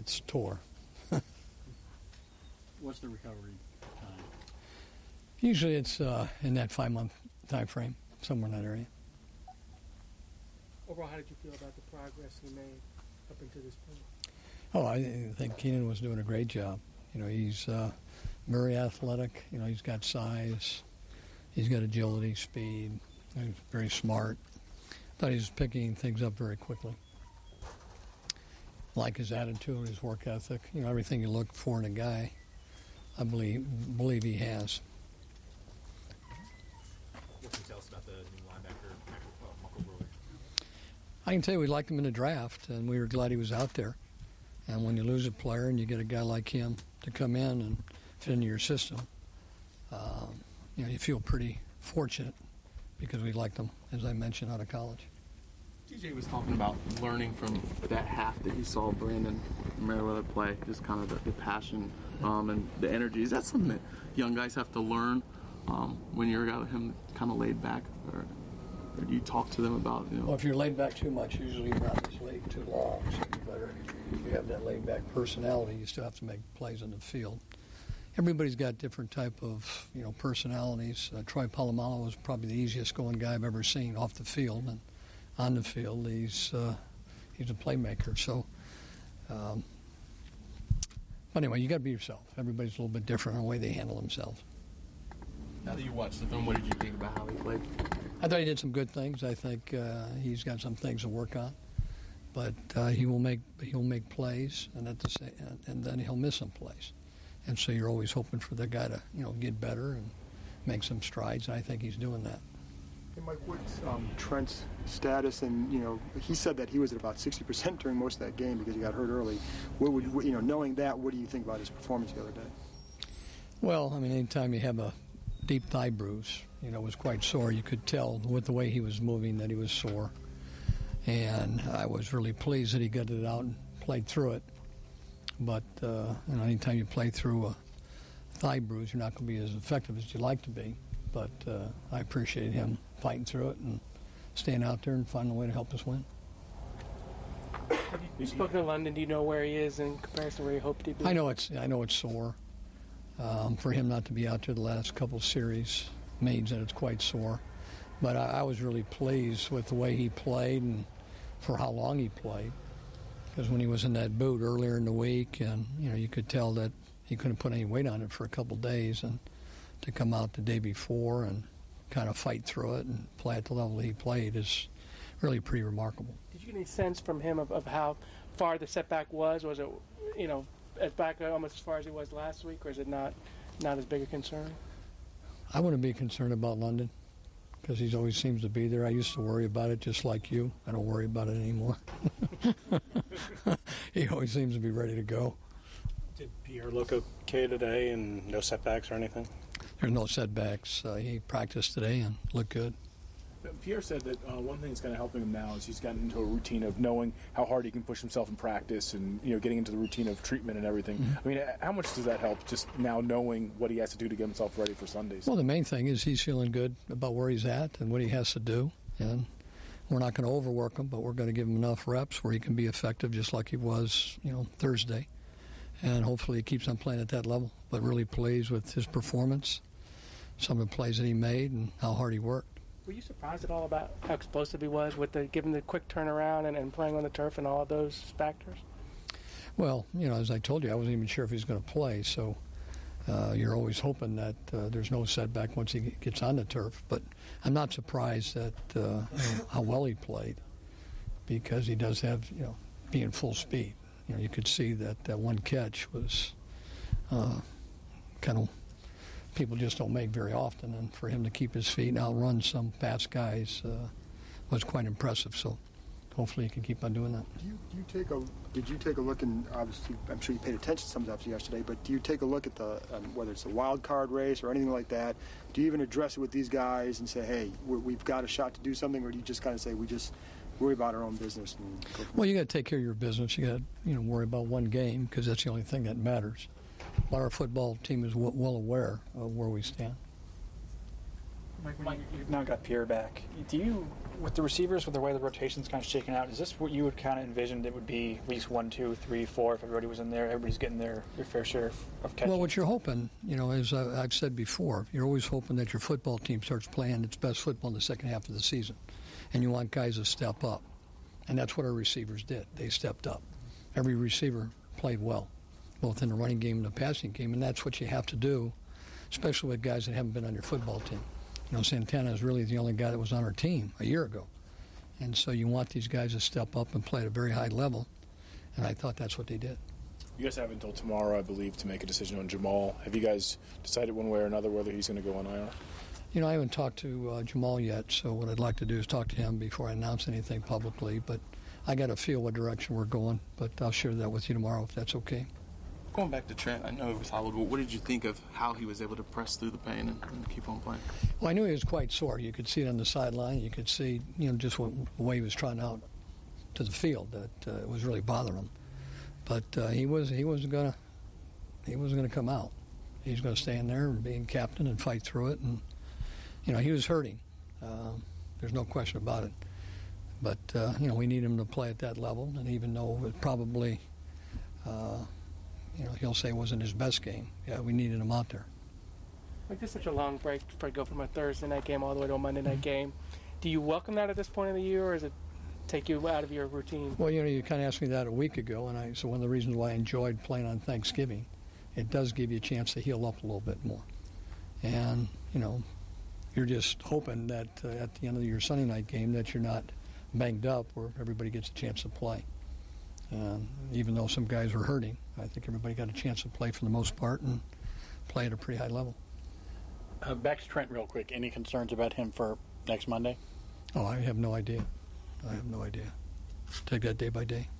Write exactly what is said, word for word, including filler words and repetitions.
it's tore. What's the recovery time? Usually it's uh, in that five-month time frame, somewhere in that area. Overall, how did you feel about the progress he made up until this point? Oh, I think Keenan was doing a great job. You know, he's uh, very athletic. You know, he's got size. He's got agility, speed. He's very smart. Thought he was picking things up very quickly. Like his attitude, his work ethic. You know, everything you look for in a guy, I believe believe he has. What can you tell us about the new linebacker, Michael Brewer? I can tell you we liked him in the draft, and we were glad he was out there. And when you lose a player and you get a guy like him to come in and fit into your system, um, you know, you feel pretty fortunate because we liked him, as I mentioned, out of college. T J was talking about learning from that half that he saw Brandon Merriweather play, just kind of the, the passion um, and the energy. Is that something that young guys have to learn um, when you're got him kind of laid back? Or, or do you talk to them about, you know? Well, if you're laid back too much, usually you're not as laid too long, so you better, if you have that laid back personality, you still have to make plays on the field. Everybody's got different type of, you know, personalities. Uh, Troy Polamalu was probably the easiest going guy I've ever seen off the field, and on the field, he's uh, he's a playmaker. So, um, but anyway, you got to be yourself. Everybody's a little bit different in the way they handle themselves. Now that you watched the film, what did you think about how he played? I thought he did some good things. I think uh, he's got some things to work on, but uh, he will make he'll make plays, and at the same, and, and then he'll miss some plays, and so you're always hoping for the guy to, you know, get better and make some strides. And I think he's doing that. Hey Mike, what's um, Trent's status? And you know, he said that he was at about sixty percent during most of that game because he got hurt early. What would what, you know? Knowing that, what do you think about his performance the other day? Well, I mean, anytime you have a deep thigh bruise, you know, it was quite sore. You could tell with the way he was moving that he was sore, and I was really pleased that he got it out and played through it. But uh, you know, anytime you play through a thigh bruise, you're not going to be as effective as you'd like to be. But uh, I appreciate him fighting through it and staying out there and finding a way to help us win. Have you, you spoken to London? Do you know where he is in comparison to where you hoped he'd be? I know it's I know it's sore. Um, for him not to be out there the last couple series means that it's quite sore. But I, I was really pleased with the way he played and for how long he played. Because when he was in that boot earlier in the week, and you know, you could tell that he couldn't put any weight on it for a couple days, and to come out the day before and kind of fight through it and play at the level he played is really pretty remarkable. Did you get any sense from him of, of how far the setback was? Was it, you know, as back almost as far as it was last week, or is it not not as big a concern? I wouldn't be concerned about London because he always seems to be there. I used to worry about it just like you. I don't worry about it anymore. He always seems to be ready to go. Did Pierre look okay today and no setbacks or anything? There's no setbacks. Uh, he practiced today and looked good. Pierre said that uh, one thing that's kind of helping him now is he's gotten into a routine of knowing how hard he can push himself in practice and, you know, getting into the routine of treatment and everything. Mm-hmm. I mean, how much does that help, just now knowing what he has to do to get himself ready for Sundays? Well, the main thing is he's feeling good about where he's at and what he has to do. And we're not going to overwork him, but we're going to give him enough reps where he can be effective just like he was, you know, Thursday. And hopefully he keeps on playing at that level, but really pleased with his performance, some of the plays that he made, and how hard he worked. Were you surprised at all about how explosive he was with the given the quick turnaround and, and playing on the turf and all of those factors? Well, you know, as I told you, I wasn't even sure if he was going to play, so uh, you're always hoping that uh, there's no setback once he gets on the turf. But I'm not surprised at uh, how well he played because he does have, you know, being full speed. You know, you could see that that one catch was uh, kind of people just don't make very often, and for him to keep his feet and outrun some fast guys uh, was quite impressive. So hopefully he can keep on doing that. Do you, do you take a did you take a look, and obviously I'm sure you paid attention to some stuff yesterday, but do you take a look at the um, whether it's a wild card race or anything like that? Do you even address it with these guys and say, hey, we're, we've got a shot to do something, or do you just kind of say we just worry about our own business? And go well, you got to take care of your business. You got to, you know, worry about one game because that's the only thing that matters. But our football team is w- well aware of where we stand. Mike, you've now got Pierre back. Do you, with the receivers, with the way the rotation's kind of shaken out, is this what you would kind of envisioned it would be at least one, two, three, four if everybody was in there, everybody's getting their, their fair share of, of catches? Well, what you're hoping, you know, as I- I've said before, you're always hoping that your football team starts playing its best football in the second half of the season. And you want guys to step up. And that's what our receivers did. They stepped up. Every receiver played well, both in the running game and the passing game, and that's what you have to do, especially with guys that haven't been on your football team. You know, Santana is really the only guy that was on our team a year ago. And so you want these guys to step up and play at a very high level, and I thought that's what they did. You guys have until tomorrow, I believe, to make a decision on Jamal. Have you guys decided one way or another whether he's going to go on I R? You know, I haven't talked to uh, Jamal yet, so what I'd like to do is talk to him before I announce anything publicly. But I got to feel what direction we're going, but I'll share that with you tomorrow if that's okay. Going back to Trent, I know he was hollow, but what did you think of how he was able to press through the pain and, and keep on playing? Well, I knew he was quite sore. You could see it on the sideline. You could see, you know, just what, the way he was trying out to the field that uh, it was really bothering him. But uh, he was he wasn't gonna he wasn't gonna come out. He was gonna stay in there and be captain and fight through it. And you know, he was hurting. Uh, there's no question about it. But uh, you know, we need him to play at that level. And even though it probably, uh, you know, he'll say it wasn't his best game. Yeah, we needed him out there. Like, this is such a long break for go from a Thursday night game all the way to a Monday night game. Do you welcome that at this point of the year, or does it take you out of your routine? Well, you know, you kind of asked me that a week ago, and I so one of the reasons why I enjoyed playing on Thanksgiving, it does give you a chance to heal up a little bit more. And, you know, you're just hoping that uh, at the end of your Sunday night game that you're not banged up where everybody gets a chance to play. And even though some guys were hurting, I think everybody got a chance to play for the most part and play at a pretty high level. Uh, back to Trent real quick. Any concerns about him for next Monday? Oh, I have no idea. I have no idea. Take that day by day.